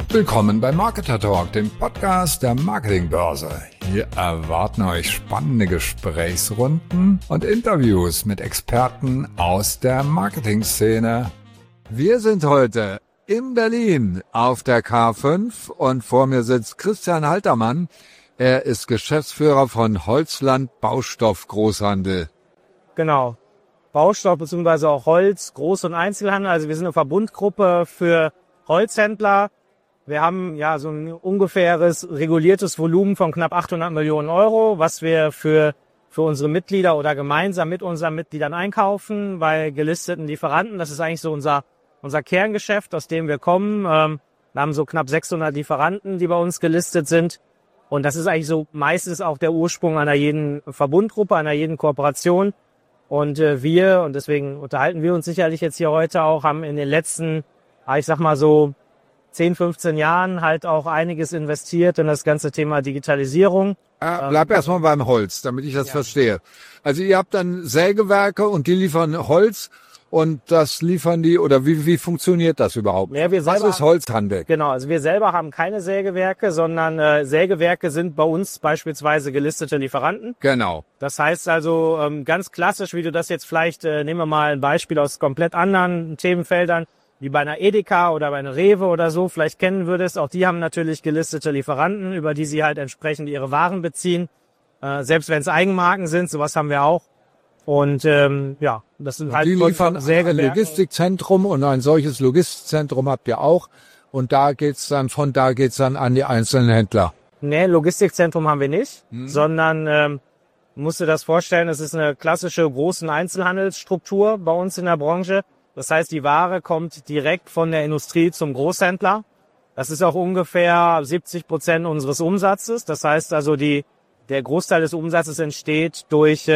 Willkommen bei Marketer Talk, dem Podcast der Marketingbörse. Hier erwarten euch spannende Gesprächsrunden und Interviews mit Experten aus der Marketingszene. Wir sind heute in Berlin auf der K5 und vor mir sitzt Christian Haltermann. Er ist Geschäftsführer von Holzland Baustoff Großhandel. Genau, Baustoff bzw. auch Holz, Groß- und Einzelhandel. Also wir sind eine Verbundgruppe für Holzhändler. Wir haben ja so ein ungefähres reguliertes Volumen von knapp 800 Millionen Euro, was wir für unsere Mitglieder oder gemeinsam mit unseren Mitgliedern einkaufen bei gelisteten Lieferanten. Das ist eigentlich so unser Kerngeschäft, aus dem wir kommen. Wir haben so knapp 600 Lieferanten, die bei uns gelistet sind. Und das ist eigentlich so meistens auch der Ursprung einer jeden Verbundgruppe, einer jeden Kooperation. Und wir, und deswegen unterhalten wir uns sicherlich jetzt hier heute auch, haben in den letzten, ich sag mal so 10, 15 Jahren halt auch einiges investiert in das ganze Thema Digitalisierung. Bleib erstmal beim Holz, damit ich das verstehe. Also ihr habt dann Sägewerke und die liefern Holz und das liefern die, oder wie funktioniert das überhaupt? Ja, was ist Holzhandel? Genau, also wir selber haben keine Sägewerke, sondern Sägewerke sind bei uns beispielsweise gelistete Lieferanten. Genau. Das heißt also ganz klassisch, wie du das jetzt vielleicht, nehmen wir mal ein Beispiel aus komplett anderen Themenfeldern, wie bei einer Edeka oder bei einer Rewe oder so vielleicht kennen würdest. Auch die haben natürlich gelistete Lieferanten, über die sie halt entsprechend ihre Waren beziehen. Selbst wenn es Eigenmarken sind, sowas haben wir auch. Und ja, das sind halt die liefern ein Logistikzentrum und ein solches Logistikzentrum habt ihr auch. Und von da geht's dann an die einzelnen Händler. Nee, Logistikzentrum haben wir nicht, sondern musst du das vorstellen, es ist eine klassische großen Einzelhandelsstruktur bei uns in der Branche. Das heißt, die Ware kommt direkt von der Industrie zum Großhändler. Das ist auch ungefähr 70% unseres Umsatzes. Das heißt also, der Großteil des Umsatzes entsteht durch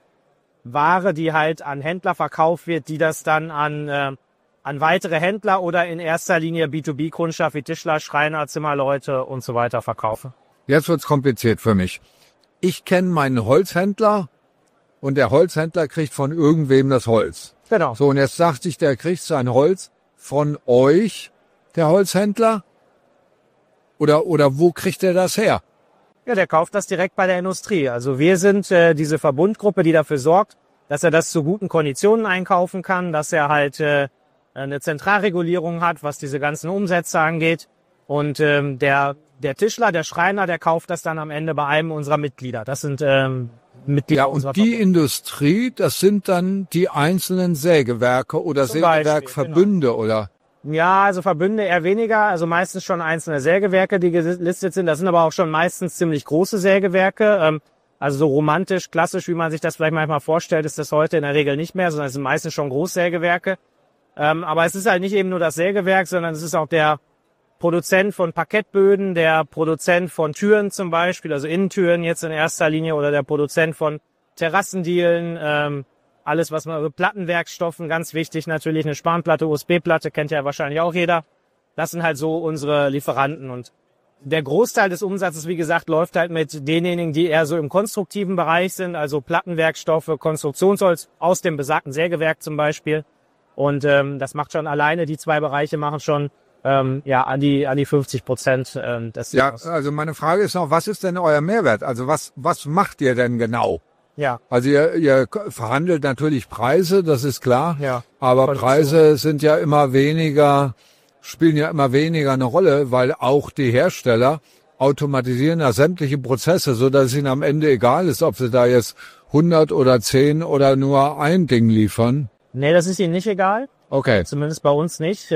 Ware, die halt an Händler verkauft wird, die das dann an weitere Händler oder in erster Linie B2B-Kundschaft wie Tischler, Schreiner, Zimmerleute und so weiter verkaufen. Jetzt wird's kompliziert für mich. Ich kenne meinen Holzhändler und der Holzhändler kriegt von irgendwem das Holz. Genau. So, und jetzt dachte ich, der kriegt sein Holz von euch, der Holzhändler? Oder wo kriegt er das her? Ja, der kauft das direkt bei der Industrie. Also wir sind diese Verbundgruppe, die dafür sorgt, dass er das zu guten Konditionen einkaufen kann, dass er halt eine Zentralregulierung hat, was diese ganzen Umsätze angeht. Und der Tischler, der Schreiner, der kauft das dann am Ende bei einem unserer Mitglieder. Das sind Mitglieder. Ja, und die Industrie, das sind dann die einzelnen Sägewerke oder Sägewerkverbünde, genau. Oder? Ja, also Verbünde eher weniger, also meistens schon einzelne Sägewerke, die gelistet sind. Das sind aber auch schon meistens ziemlich große Sägewerke. Also so romantisch, klassisch, wie man sich das vielleicht manchmal vorstellt, ist das heute in der Regel nicht mehr, sondern es sind meistens schon Großsägewerke. Aber es ist halt nicht eben nur das Sägewerk, sondern es ist auch der Produzent von Parkettböden, der Produzent von Türen zum Beispiel, also Innentüren jetzt in erster Linie, oder der Produzent von Terrassendielen, alles was man, Plattenwerkstoffen, ganz wichtig natürlich, eine Spanplatte, USB-Platte, kennt ja wahrscheinlich auch jeder. Das sind halt so unsere Lieferanten, und der Großteil des Umsatzes, wie gesagt, läuft halt mit denjenigen, die eher so im konstruktiven Bereich sind, also Plattenwerkstoffe, Konstruktionsholz aus dem besagten Sägewerk zum Beispiel. Und das macht schon alleine, die zwei Bereiche machen schon an die 50% des Jahres. Ja, also meine Frage ist noch, was ist denn euer Mehrwert? Also was macht ihr denn genau? Ja. Also ihr verhandelt natürlich Preise, das ist klar. Ja. Aber Preise sind ja immer weniger, spielen ja immer weniger eine Rolle, weil auch die Hersteller automatisieren ja sämtliche Prozesse, so dass es ihnen am Ende egal ist, ob sie da jetzt 100 oder 10 oder nur ein Ding liefern. Nee, das ist ihnen nicht egal. Okay. Zumindest bei uns nicht.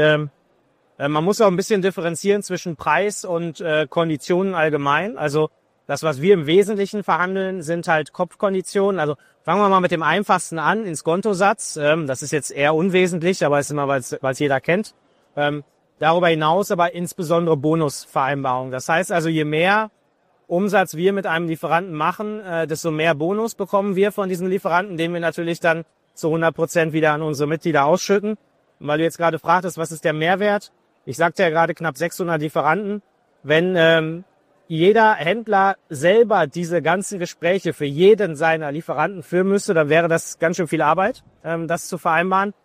Man muss auch ein bisschen differenzieren zwischen Preis und Konditionen allgemein. Also das, was wir im Wesentlichen verhandeln, sind halt Kopfkonditionen. Also fangen wir mal mit dem einfachsten an, ins Kontosatz. Das ist jetzt eher unwesentlich, aber ist immer, weil es jeder kennt. Darüber hinaus aber insbesondere Bonusvereinbarungen. Das heißt also, je mehr Umsatz wir mit einem Lieferanten machen, desto mehr Bonus bekommen wir von diesen Lieferanten, den wir natürlich dann zu 100% wieder an unsere Mitglieder ausschütten. Und weil du jetzt gerade fragtest, was ist der Mehrwert? Ich sagte ja gerade knapp 600 Lieferanten. Wenn jeder Händler selber diese ganzen Gespräche für jeden seiner Lieferanten führen müsste, dann wäre das ganz schön viel Arbeit, das zu vereinbaren.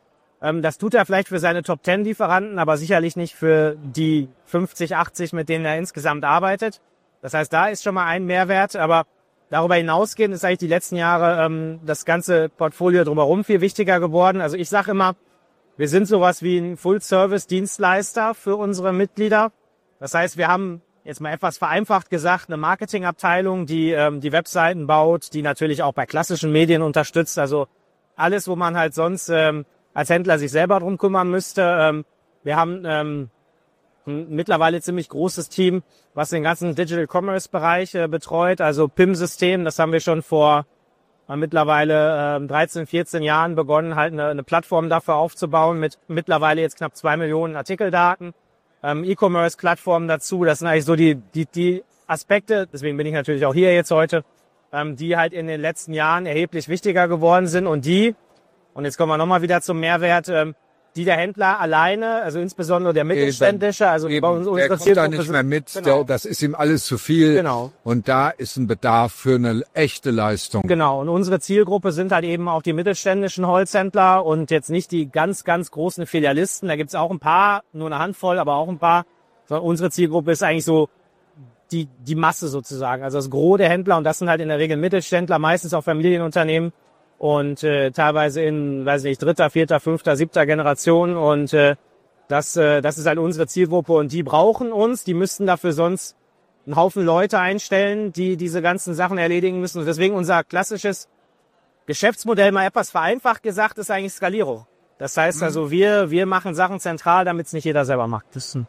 Das tut er vielleicht für seine Top-10-Lieferanten, aber sicherlich nicht für die 50, 80, mit denen er insgesamt arbeitet. Das heißt, da ist schon mal ein Mehrwert, aber darüber hinausgehend ist eigentlich die letzten Jahre das ganze Portfolio drumherum viel wichtiger geworden. Also ich sage immer, wir sind sowas wie ein Full-Service-Dienstleister für unsere Mitglieder. Das heißt, wir haben jetzt mal etwas vereinfacht gesagt eine Marketingabteilung, die die Webseiten baut, die natürlich auch bei klassischen Medien unterstützt. Also alles, wo man halt sonst als Händler sich selber drum kümmern müsste. Wir haben ein mittlerweile ziemlich großes Team, was den ganzen Digital Commerce Bereich betreut. Also PIM-System, das haben wir schon vor mittlerweile 13, 14 Jahren begonnen, halt eine Plattform dafür aufzubauen mit mittlerweile jetzt knapp 2 Millionen Artikeldaten. E-Commerce-Plattformen dazu, das sind eigentlich so die Aspekte, deswegen bin ich natürlich auch hier jetzt heute, die halt in den letzten Jahren erheblich wichtiger geworden sind und jetzt kommen wir nochmal wieder zum Mehrwert, die der Händler alleine, also insbesondere der mittelständische, also bei uns der kommt da nicht mehr mit, genau. Das ist ihm alles zu viel. Genau. Und da ist ein Bedarf für eine echte Leistung. Genau, und unsere Zielgruppe sind halt eben auch die mittelständischen Holzhändler und jetzt nicht die ganz, ganz großen Filialisten. Da gibt's auch ein paar, nur eine Handvoll, aber auch ein paar. Sondern unsere Zielgruppe ist eigentlich so die Masse sozusagen, also das Gros der Händler und das sind halt in der Regel Mittelständler, meistens auch Familienunternehmen. Und teilweise in, weiß nicht, 3., 4., 5., 7. Generation. Und das ist halt unsere Zielgruppe. Und die brauchen uns. Die müssten dafür sonst einen Haufen Leute einstellen, die diese ganzen Sachen erledigen müssen. Und deswegen unser klassisches Geschäftsmodell, mal etwas vereinfacht gesagt, ist eigentlich Skalierung. Das heißt also, wir machen Sachen zentral, damit es nicht jeder selber macht.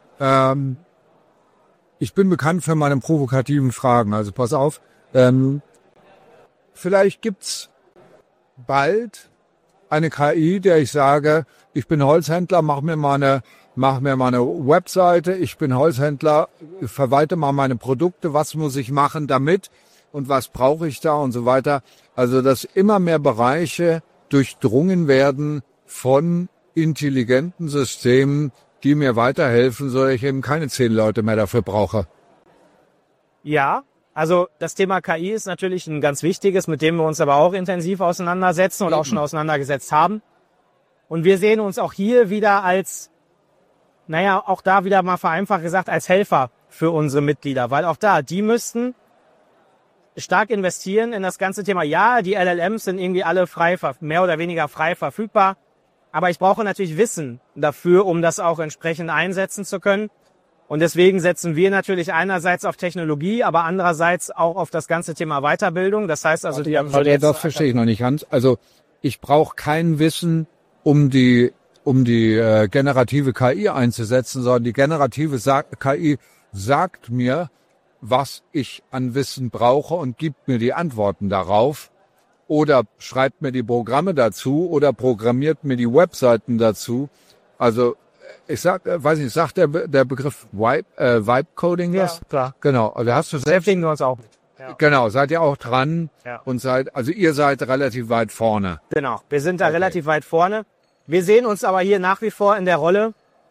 Ich bin bekannt für meine provokativen Fragen. Also pass auf. Vielleicht gibt's bald eine KI, der ich sage, ich bin Holzhändler, mach mir mal eine Webseite, ich bin Holzhändler, verwalte mal meine Produkte, was muss ich machen damit und was brauche ich da und so weiter. Also, dass immer mehr Bereiche durchdrungen werden von intelligenten Systemen, die mir weiterhelfen, so dass ich eben keine 10 Leute mehr dafür brauche. Ja. Also das Thema KI ist natürlich ein ganz wichtiges, mit dem wir uns aber auch intensiv auseinandersetzen und auch schon auseinandergesetzt haben. Und wir sehen uns auch hier wieder als, auch da wieder mal vereinfacht gesagt, als Helfer für unsere Mitglieder. Weil auch da, die müssten stark investieren in das ganze Thema. Ja, die LLMs sind irgendwie alle mehr oder weniger frei verfügbar. Aber ich brauche natürlich Wissen dafür, um das auch entsprechend einsetzen zu können. Und deswegen setzen wir natürlich einerseits auf Technologie, aber andererseits auch auf das ganze Thema Weiterbildung. Das heißt also, das verstehe ich noch nicht ganz. Also ich brauche kein Wissen, um die generative KI einzusetzen, sondern die generative KI sagt mir, was ich an Wissen brauche und gibt mir die Antworten darauf. Oder schreibt mir die Programme dazu oder programmiert mir die Webseiten dazu. Also sagt der Begriff Vibe Coding was? Ja, klar. Genau. Also hast du beschäftigen wir uns auch mit. Ja. Genau, seid ihr auch dran ja. Und ihr seid relativ weit vorne. Genau, wir sind da relativ weit vorne. Wir sehen uns aber hier nach wie vor in der Rolle.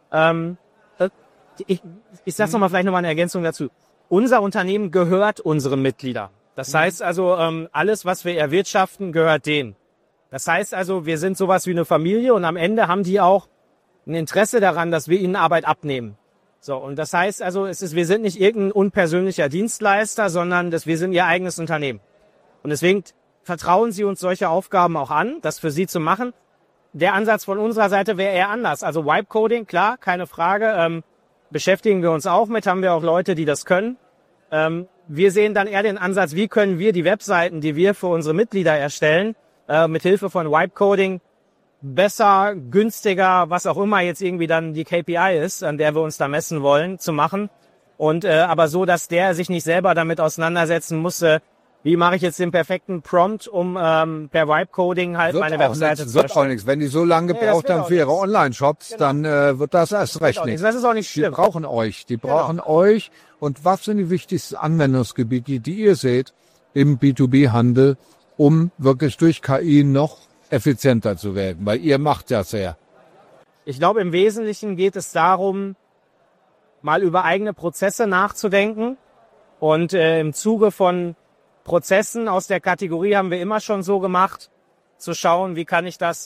Ich sag's vielleicht nochmal eine Ergänzung dazu. Unser Unternehmen gehört unseren Mitgliedern. Das heißt also, alles, was wir erwirtschaften, gehört denen. Das heißt also, wir sind sowas wie eine Familie und am Ende haben die auch ein Interesse daran, dass wir ihnen Arbeit abnehmen. So, und das heißt also, wir sind nicht irgendein unpersönlicher Dienstleister, sondern wir sind ihr eigenes Unternehmen. Und deswegen vertrauen sie uns solche Aufgaben auch an, das für sie zu machen. Der Ansatz von unserer Seite wäre eher anders. Also Vibe Coding, klar, keine Frage, beschäftigen wir uns auch mit, haben wir auch Leute, die das können. Wir sehen dann eher den Ansatz, wie können wir die Webseiten, die wir für unsere Mitglieder erstellen, mit Hilfe von Vibe Coding besser, günstiger, was auch immer jetzt irgendwie dann die KPI ist, an der wir uns da messen wollen, zu machen. Und aber so, dass der sich nicht selber damit auseinandersetzen muss, wie mache ich jetzt den perfekten Prompt, um per Vibe-Coding halt meine Webseite zu erstellen. Wird auch nichts. Wenn die so lange gebraucht haben für ihre Online-Shops, genau, dann wird das erst recht nichts. Das ist auch nicht schlimm. Die brauchen euch. Die brauchen euch. Und was sind die wichtigsten Anwendungsgebiete, die ihr seht im B2B-Handel, um wirklich durch KI noch effizienter zu werden? Weil ihr macht das ja. Ich glaube, im Wesentlichen geht es darum, mal über eigene Prozesse nachzudenken. Und im Zuge von Prozessen aus der Kategorie haben wir immer schon so gemacht, zu schauen, wie kann ich das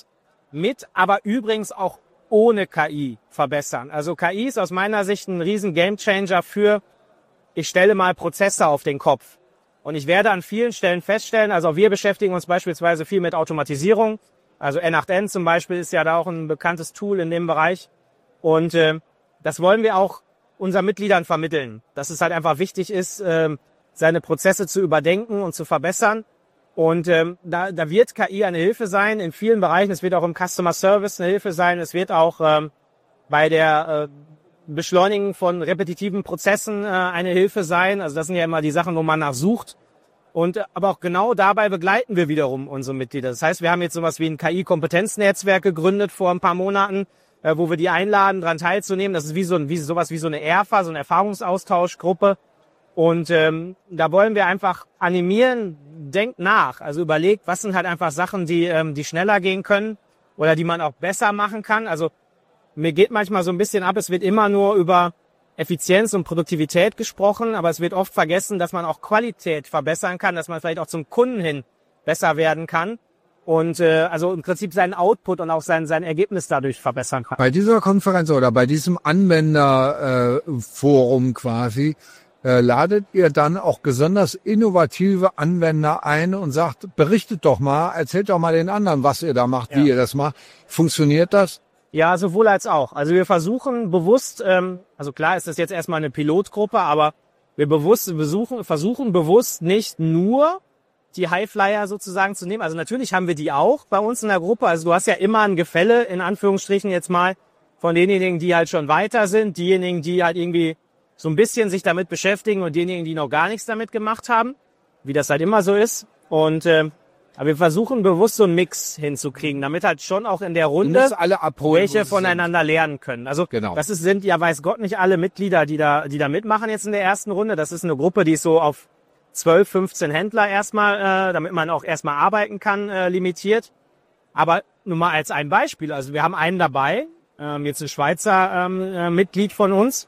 mit, aber übrigens auch ohne KI verbessern. Also KI ist aus meiner Sicht ein riesen Gamechanger für, ich stelle mal Prozesse auf den Kopf. Und ich werde an vielen Stellen feststellen, also wir beschäftigen uns beispielsweise viel mit Automatisierung. Also N8N zum Beispiel ist ja da auch ein bekanntes Tool in dem Bereich. Und das wollen wir auch unseren Mitgliedern vermitteln, dass es halt einfach wichtig ist, seine Prozesse zu überdenken und zu verbessern. Und da wird KI eine Hilfe sein in vielen Bereichen. Es wird auch im Customer Service eine Hilfe sein. Es wird auch bei der Beschleunigen von repetitiven Prozessen eine Hilfe sein. Also das sind ja immer die Sachen, wo man nachsucht. Und aber auch genau dabei begleiten wir wiederum unsere Mitglieder. Das heißt, wir haben jetzt sowas wie ein KI-Kompetenznetzwerk gegründet vor ein paar Monaten, wo wir die einladen, daran teilzunehmen. Das ist sowas wie so eine ERFA, so eine Erfahrungsaustauschgruppe. Und da wollen wir einfach animieren, denkt nach. Also überlegt, was sind halt einfach Sachen, die schneller gehen können oder die man auch besser machen kann. Also mir geht manchmal so ein bisschen ab, es wird immer nur über Effizienz und Produktivität gesprochen, aber es wird oft vergessen, dass man auch Qualität verbessern kann, dass man vielleicht auch zum Kunden hin besser werden kann und also im Prinzip seinen Output und auch sein Ergebnis dadurch verbessern kann. Bei dieser Konferenz oder bei diesem Anwenderforum quasi, ladet ihr dann auch besonders innovative Anwender ein und sagt, berichtet doch mal, erzählt doch mal den anderen, was ihr da macht, wie ihr das macht. Funktioniert das? Ja, sowohl als auch. Also wir versuchen bewusst, also klar ist das jetzt erstmal eine Pilotgruppe, aber wir versuchen bewusst nicht nur die Highflyer sozusagen zu nehmen. Also natürlich haben wir die auch bei uns in der Gruppe. Also du hast ja immer ein Gefälle, in Anführungsstrichen jetzt mal, von denjenigen, die halt schon weiter sind, diejenigen, die halt irgendwie so ein bisschen sich damit beschäftigen und diejenigen, die noch gar nichts damit gemacht haben, wie das halt immer so ist. Und aber wir versuchen bewusst so einen Mix hinzukriegen, damit halt schon auch in der Runde alle abholen, welche voneinander lernen können. Also das sind ja weiß Gott nicht alle Mitglieder, die da mitmachen jetzt in der ersten Runde. Das ist eine Gruppe, die ist so auf 12, 15 Händler erstmal, damit man auch erstmal arbeiten kann, limitiert. Aber nur mal als ein Beispiel. Also wir haben einen dabei, jetzt ein Schweizer Mitglied von uns,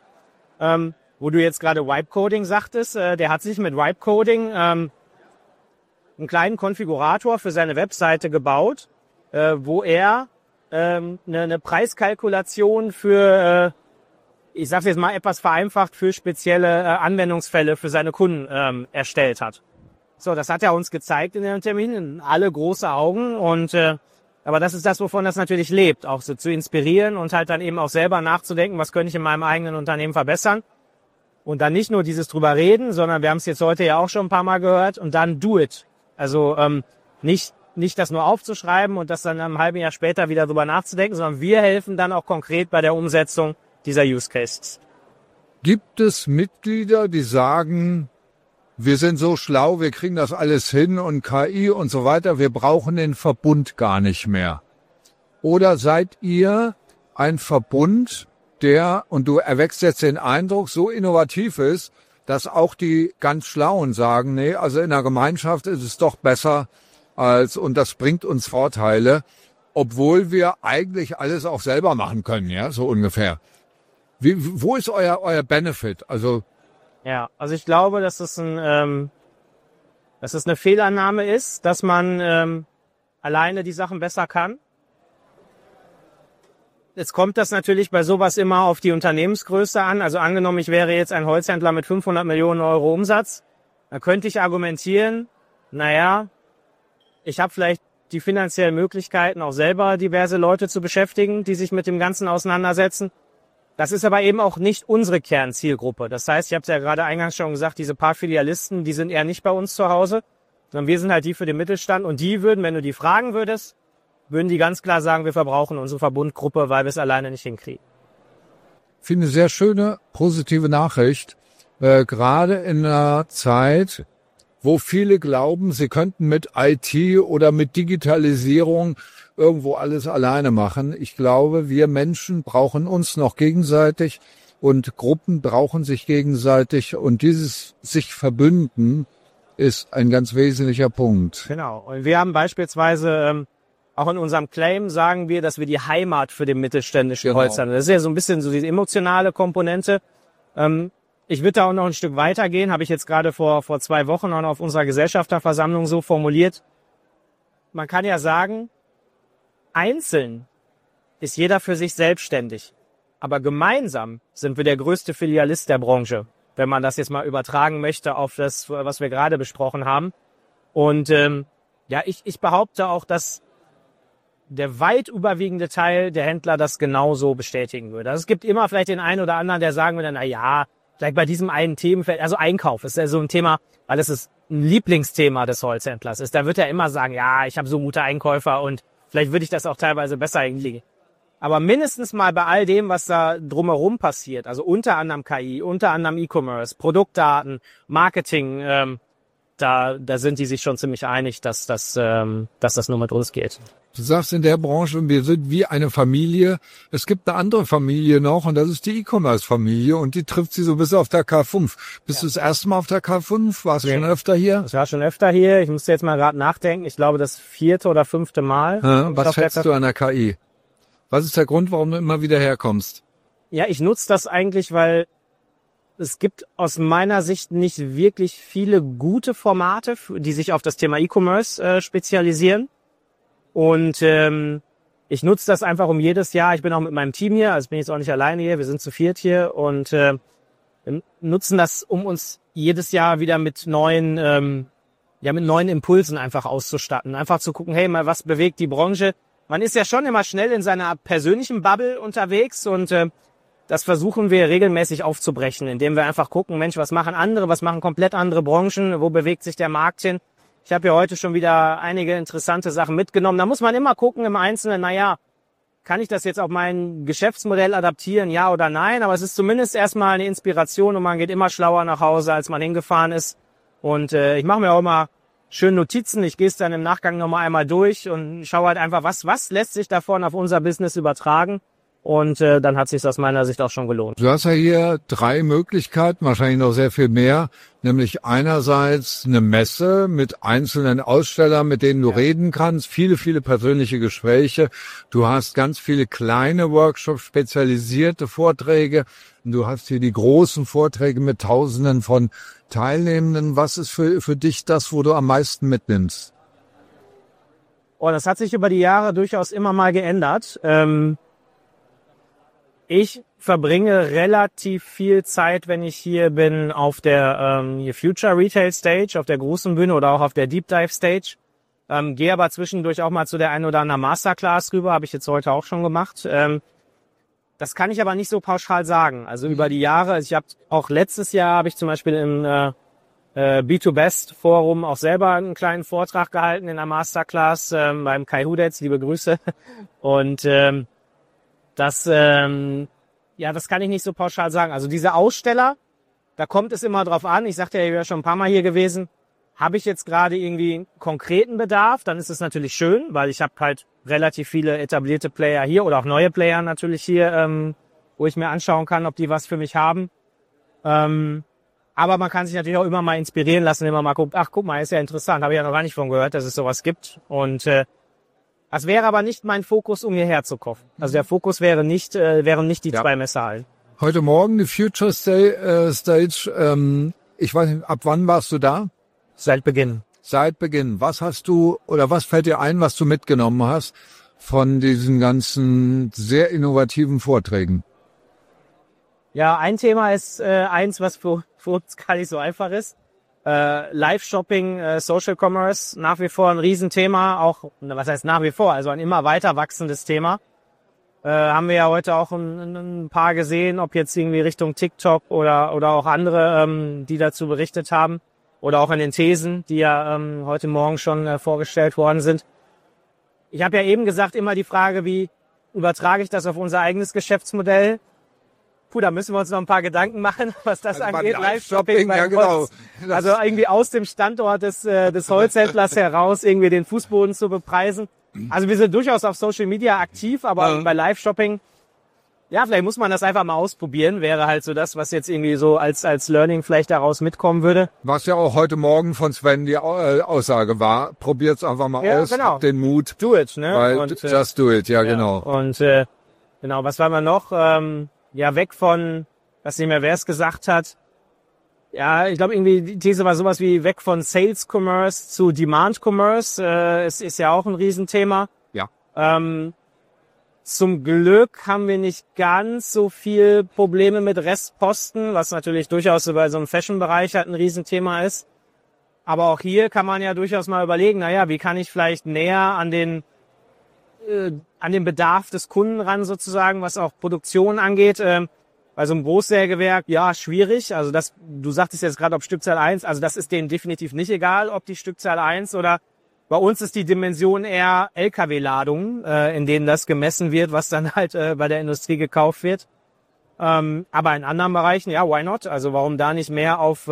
wo du jetzt gerade Vibe-Coding sagtest. Der hat sich mit Vibe-Coding einen kleinen Konfigurator für seine Webseite gebaut, wo er eine Preiskalkulation für, ich sage jetzt mal etwas vereinfacht, für spezielle Anwendungsfälle für seine Kunden erstellt hat. So, das hat er uns gezeigt in dem Termin, alle große Augen und aber das ist das, wovon das natürlich lebt, auch so zu inspirieren und halt dann eben auch selber nachzudenken, was könnte ich in meinem eigenen Unternehmen verbessern. Und dann nicht nur dieses drüber reden, sondern wir haben es jetzt heute ja auch schon ein paar Mal gehört und dann do it. Also nicht das nur aufzuschreiben und das dann ein halbes Jahr später wieder drüber nachzudenken, sondern wir helfen dann auch konkret bei der Umsetzung dieser Use Cases. Gibt es Mitglieder, die sagen, wir sind so schlau, wir kriegen das alles hin und KI und so weiter, wir brauchen den Verbund gar nicht mehr? Oder seid ihr ein Verbund, der, und du erweckst jetzt den Eindruck, so innovativ ist, dass auch die ganz Schlauen sagen, nee, also in der Gemeinschaft ist es doch besser und das bringt uns Vorteile, obwohl wir eigentlich alles auch selber machen können, ja, so ungefähr. Wo ist euer Benefit? Also ich glaube, dass es eine Fehlannahme ist, dass man alleine die Sachen besser kann. Jetzt kommt das natürlich bei sowas immer auf die Unternehmensgröße an. Also angenommen, ich wäre jetzt ein Holzhändler mit 500 Millionen Euro Umsatz, dann könnte ich argumentieren, ich habe vielleicht die finanziellen Möglichkeiten, auch selber diverse Leute zu beschäftigen, die sich mit dem Ganzen auseinandersetzen. Das ist aber eben auch nicht unsere Kernzielgruppe. Das heißt, ich habe es ja gerade eingangs schon gesagt, diese paar Filialisten, die sind eher nicht bei uns zu Hause, sondern wir sind halt die für den Mittelstand und die würden, wenn du die fragen würdest, würden die ganz klar sagen, wir verbrauchen unsere Verbundgruppe, weil wir es alleine nicht hinkriegen. Ich finde eine sehr schöne, positive Nachricht, gerade in einer Zeit, wo viele glauben, sie könnten mit IT oder mit Digitalisierung irgendwo alles alleine machen. Ich glaube, wir Menschen brauchen uns noch gegenseitig und Gruppen brauchen sich gegenseitig und dieses sich verbünden ist ein ganz wesentlicher Punkt. Genau. Und wir haben beispielsweise auch in unserem Claim sagen wir, dass wir die Heimat für den mittelständischen Holzhandel. Das ist ja so ein bisschen so diese emotionale Komponente. Ich würde da auch noch ein Stück weitergehen, habe ich jetzt gerade vor 2 Wochen auch noch auf unserer Gesellschafterversammlung so formuliert. Man kann ja sagen, einzeln ist jeder für sich selbstständig. Aber gemeinsam sind wir der größte Filialist der Branche, wenn man das jetzt mal übertragen möchte auf das, was wir gerade besprochen haben. Und ich behaupte auch, dass der weit überwiegende Teil der Händler das genauso bestätigen würde. Also es gibt immer vielleicht den einen oder anderen, der sagen würde, na ja, vielleicht bei diesem einen Themenfeld, also Einkauf ist ja so ein Thema, weil es ist ein Lieblingsthema des Holzhändlers ist. Da wird er immer sagen, ja, ich habe so gute Einkäufer und vielleicht würde ich das auch teilweise besser hinkriegen. Aber mindestens mal bei all dem, was da drumherum passiert, also unter anderem KI, unter anderem E-Commerce, Produktdaten, Marketing, da sind die sich schon ziemlich einig, dass das nur mit uns geht. Du sagst in der Branche, wir sind wie eine Familie. Es gibt eine andere Familie noch und das ist die E-Commerce-Familie und die trifft sie so bis auf der K5. Bist du das erste Mal auf der K5? Warst du schon öfter hier? Ich war schon öfter hier. Ich musste jetzt mal gerade nachdenken. Ich glaube, das 4. oder 5. Mal. Was schätzt du an der KI? Was ist der Grund, warum du immer wieder herkommst? Ja, ich nutze das eigentlich, weil es gibt aus meiner Sicht nicht wirklich viele gute Formate, die sich auf das Thema E-Commerce spezialisieren. Und ich nutze das einfach um jedes Jahr. Ich bin auch mit meinem Team hier, also bin ich jetzt auch nicht alleine hier. Wir sind zu 4 hier und wir nutzen das, um uns jedes Jahr wieder mit neuen Impulsen einfach auszustatten. Einfach zu gucken, hey, mal was bewegt die Branche. Man ist ja schon immer schnell in seiner persönlichen Bubble unterwegs und das versuchen wir regelmäßig aufzubrechen, indem wir einfach gucken, Mensch, was machen andere, was machen komplett andere Branchen, wo bewegt sich der Markt hin? Ich habe ja heute schon wieder einige interessante Sachen mitgenommen. Da muss man immer gucken im Einzelnen, naja, kann ich das jetzt auf mein Geschäftsmodell adaptieren, ja oder nein? Aber es ist zumindest erstmal eine Inspiration und man geht immer schlauer nach Hause, als man hingefahren ist. Und ich mache mir auch immer schön Notizen. Ich gehe es dann im Nachgang nochmal einmal durch und schaue halt einfach, was lässt sich davon auf unser Business übertragen. Und dann hat sich aus meiner Sicht auch schon gelohnt. Du hast ja hier 3 Möglichkeiten, wahrscheinlich noch sehr viel mehr. Nämlich einerseits eine Messe mit einzelnen Ausstellern, mit denen du reden kannst. Viele, viele persönliche Gespräche. Du hast ganz viele kleine Workshops, spezialisierte Vorträge. Du hast hier die großen Vorträge mit Tausenden von Teilnehmenden. Was ist für dich das, wo du am meisten mitnimmst? Oh, das hat sich über die Jahre durchaus immer mal geändert. Ich verbringe relativ viel Zeit, wenn ich hier bin, auf der Future Retail Stage, auf der großen Bühne oder auch auf der Deep Dive Stage. Gehe aber zwischendurch auch mal zu der einen oder anderen Masterclass rüber, habe ich jetzt heute auch schon gemacht. Das kann ich aber nicht so pauschal sagen. Also über die Jahre, also ich habe auch letztes Jahr habe ich zum Beispiel im B2Best Forum auch selber einen kleinen Vortrag gehalten in der Masterclass beim Kai Hudetz, liebe Grüße. Und das kann ich nicht so pauschal sagen. Also diese Aussteller, da kommt es immer drauf an. Ich sagte ja, ich wäre schon ein paar Mal hier gewesen. Habe ich jetzt gerade irgendwie konkreten Bedarf, dann ist es natürlich schön, weil ich habe halt relativ viele etablierte Player hier oder auch neue Player natürlich hier, wo ich mir anschauen kann, ob die was für mich haben. Aber man kann sich natürlich auch immer mal inspirieren lassen, immer mal gucken, ach guck mal, ist ja interessant, habe ich ja noch gar nicht von gehört, dass es sowas gibt. Und das wäre aber nicht mein Fokus, um hierher zu kommen. Also der Fokus wären nicht die 2 Messehallen. Heute Morgen die Future Stage. Ich weiß nicht, ab wann warst du da? Seit Beginn. Seit Beginn. Was hast du oder was fällt dir ein, was du mitgenommen hast von diesen ganzen sehr innovativen Vorträgen? Ja, ein Thema ist eins, was für uns gar nicht so einfach ist. Live-Shopping, Social Commerce, nach wie vor ein Riesenthema, auch, was heißt nach wie vor, also ein immer weiter wachsendes Thema. Haben wir ja heute auch ein paar gesehen, ob jetzt irgendwie Richtung TikTok oder auch andere, die dazu berichtet haben. Oder auch in den Thesen, die ja heute Morgen schon vorgestellt worden sind. Ich habe ja eben gesagt, immer die Frage, wie übertrage ich das auf unser eigenes Geschäftsmodell? Puh, da müssen wir uns noch ein paar Gedanken machen, was das also angeht. Live-Shopping, ja genau. Also irgendwie aus dem Standort des Holzhändlers heraus irgendwie den Fußboden zu bepreisen. Also wir sind durchaus auf Social Media aktiv, aber bei Live-Shopping, ja, vielleicht muss man das einfach mal ausprobieren. Wäre halt so das, was jetzt irgendwie so als Learning vielleicht daraus mitkommen würde. Was ja auch heute Morgen von Sven die Aussage war, probiert's einfach mal aus, genau. Habt den Mut. Do it, ne? Weil just do it, ja genau. Und genau, was war wir noch? Weg von, weiß nicht mehr, wer es gesagt hat. Ja, ich glaube irgendwie, die These war sowas wie weg von Sales Commerce zu Demand Commerce. Es ist ja auch ein Riesenthema. Ja. Zum Glück haben wir nicht ganz so viel Probleme mit Restposten, was natürlich durchaus bei so einem Fashion-Bereich halt ein Riesenthema ist. Aber auch hier kann man ja durchaus mal überlegen, naja, wie kann ich vielleicht näher an den Bedarf des Kunden ran sozusagen, was auch Produktion angeht. Bei so einem Großsägewerk, ja, schwierig. Also du sagtest jetzt gerade, ob Stückzahl 1, also das ist denen definitiv nicht egal, ob die Stückzahl 1 oder bei uns ist die Dimension eher LKW-Ladungen, in denen das gemessen wird, was dann halt bei der Industrie gekauft wird. Aber in anderen Bereichen, ja, why not? Also warum da nicht mehr auf,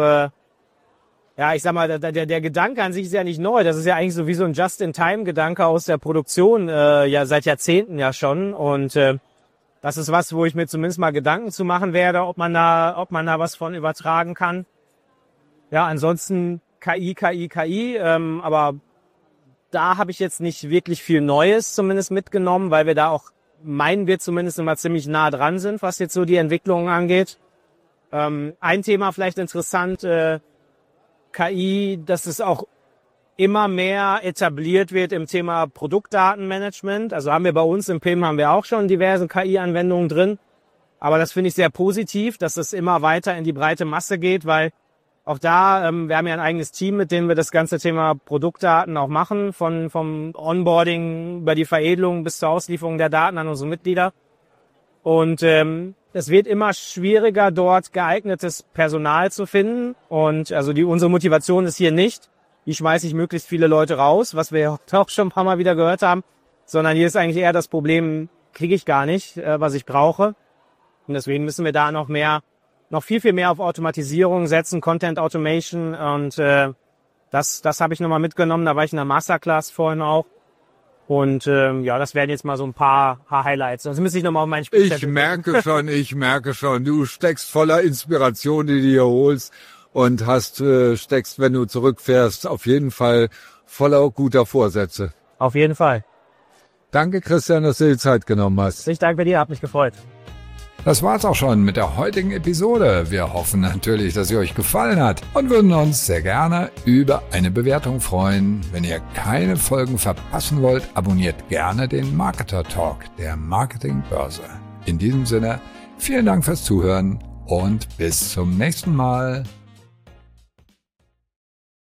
ich sag mal, der Gedanke an sich ist ja nicht neu. Das ist ja eigentlich so wie so ein Just-in-Time-Gedanke aus der Produktion, ja seit Jahrzehnten ja schon. Und das ist was, wo ich mir zumindest mal Gedanken zu machen werde, ob man da was von übertragen kann. Ja, ansonsten KI, aber da habe ich jetzt nicht wirklich viel Neues zumindest mitgenommen, weil wir da auch, meinen wir zumindest immer ziemlich nah dran sind, was jetzt so die Entwicklungen angeht. Ein Thema vielleicht interessant, KI, dass es auch immer mehr etabliert wird im Thema Produktdatenmanagement. Also haben wir bei uns im PIM haben wir auch schon diverse KI-Anwendungen drin. Aber das finde ich sehr positiv, dass es immer weiter in die breite Masse geht, weil auch da, wir haben ja ein eigenes Team, mit dem wir das ganze Thema Produktdaten auch machen, vom Onboarding über die Veredelung bis zur Auslieferung der Daten an unsere Mitglieder. Und es wird immer schwieriger, dort geeignetes Personal zu finden. Und also unsere Motivation ist hier nicht, wie schmeiße ich möglichst viele Leute raus, was wir auch schon ein paar Mal wieder gehört haben, sondern hier ist eigentlich eher das Problem, kriege ich gar nicht, was ich brauche. Und deswegen müssen wir da noch viel mehr auf Automatisierung setzen, Content Automation. Und das habe ich nochmal mitgenommen. Da war ich in der Masterclass vorhin auch. Und das wären jetzt mal so ein paar Highlights. Sonst müsste ich nochmal auf meinen Spielzettel. Ich merke schon. Du steckst voller Inspiration, die du dir holst. Und steckst, wenn du zurückfährst, auf jeden Fall voller guter Vorsätze. Auf jeden Fall. Danke, Christian, dass du dir die Zeit genommen hast. Ich danke dir, hat mich gefreut. Das war's auch schon mit der heutigen Episode. Wir hoffen natürlich, dass sie euch gefallen hat und würden uns sehr gerne über eine Bewertung freuen. Wenn ihr keine Folgen verpassen wollt, abonniert gerne den Marketer Talk der Marketingbörse. In diesem Sinne, vielen Dank fürs Zuhören und bis zum nächsten Mal.